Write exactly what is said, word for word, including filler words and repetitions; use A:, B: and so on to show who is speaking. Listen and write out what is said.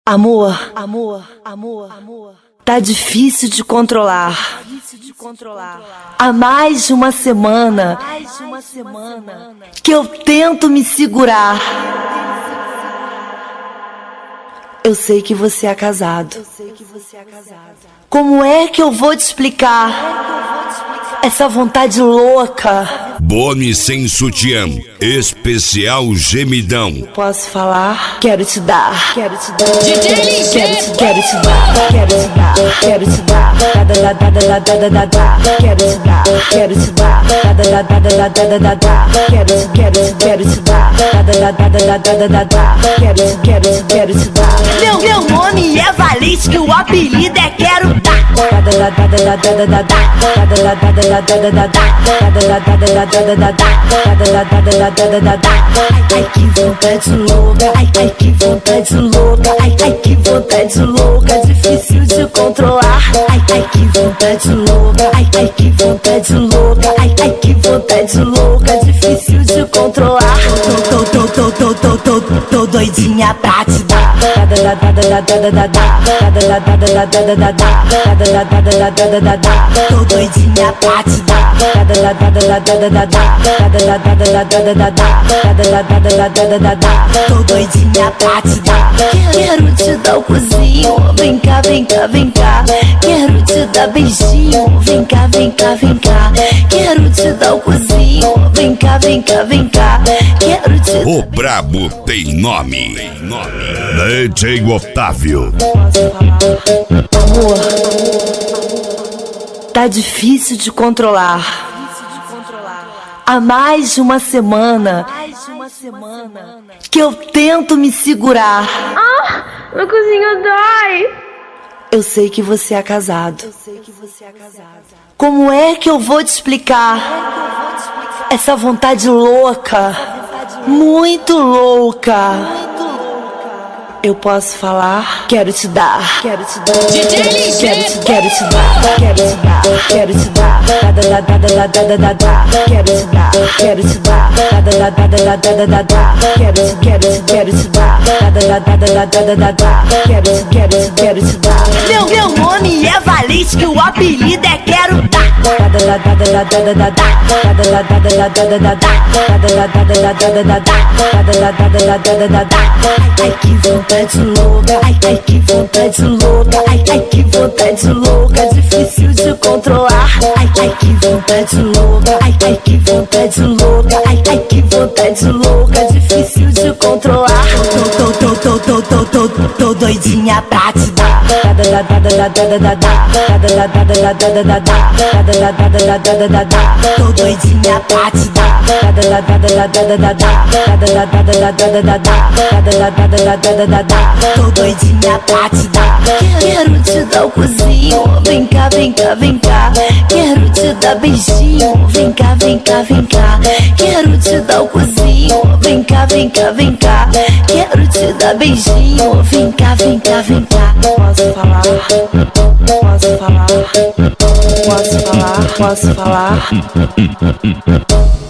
A: Amor, amor, amor, amor, tá difícil de controlar. Há mais de uma semana que eu tento me segurar. Eu sei que você é casado. Como é que eu vou te explicar essa vontade louca?
B: Boni sem sutiã, especial gemidão.
A: Posso falar? Quero te dar, quero te dar,
C: D J Ligeiro.
A: quero te, quero te dar, quero te dar, quero te dar, da da da da da da da da, quero te dar, quero te dar, da da da da da da da, quero te, quero te, quero te dar, da da da da da da da, quero te, quero te, quero te dar.
C: Meu, meu nome é Valente, que o apelido é Quero Dar.
A: Da da da da da da da da, da da da da da da da, da da da da da da da, da da da da da da. Ai, que vontade louca, ai, ai, que vontade louca, ai, ai, que vontade louca, difícil de controlar. Ai, ai, que vontade louca, ai, ai, que vontade louca, ai, ai, que vontade louca, difícil de controlar. Tô, tô, tô, tô, tô, tô, tô, tô doidinha pra te dar. Da da da da da da da da, da da da da da da da, da da da da da da da. Tô doidinha pra te dar. Da da da da da da da da, da da da da da da da, da da da da da da da. Tô doidinha pra te dar. Quero te dar o cozinho, vem cá, vem cá, vem cá. Quero te dar beijinho, vem cá, vem cá, vem cá. Quero te dar o cozinho, vem cá, vem cá, vem cá. Quero te
B: O brabo tem nome. Tem nome. D J Otávio.
A: Amor, tá difícil de controlar. Há mais de uma semana que eu tento me segurar.
D: Ah, meu cozinho dói.
A: Eu sei que você é casado. Como é que eu vou te explicar essa vontade louca, muito louca? Eu posso falar? Quero te dar, quero te dar,
C: D J Ligeiro.
A: quero te, quero te dar, quero te dar, quero te dar, da da da da da da da da, quero te dar, quero te dar, da da da da da da da, quero te, quero te, quero te dar, da da da da da da da, quero te, quero te, quero te dar.
C: Meu, meu nome é Valente, que o apelido é Quero Dar.
A: Da da da da da da da da, da da da da da da da, da da da da da da da, da da da da da da. Ai, que vontade louca, ai, ai, que vontade louca, ai, ai, que vontade louca, difícil de controlar. Ai, ai, que vontade louca, ai, ai, que vontade louca, ai, ai, que vontade louca, difícil de controlar. Tô, tô, tô, tô, tô, tô, tô, tô doidinha pra te dar. Da da da da da da da da, da da da da da da da, da da da da da da da. Tô doidinha pra te dar. Da da da da da da da, da da da da da da da, da da da da da da da. Tô doidinha pra te dar. Quero te dar o cozinho, vem cá, vem cá, vem cá. Quero te dar beijinho, vem cá, vem cá, vem cá. Quero te dar o cozinho, vem cá, vem cá, vem cá. Quero te dar beijinho, vem cá, vem cá, vem cá. Posso falar? Posso falar? Posso falar? Posso falar?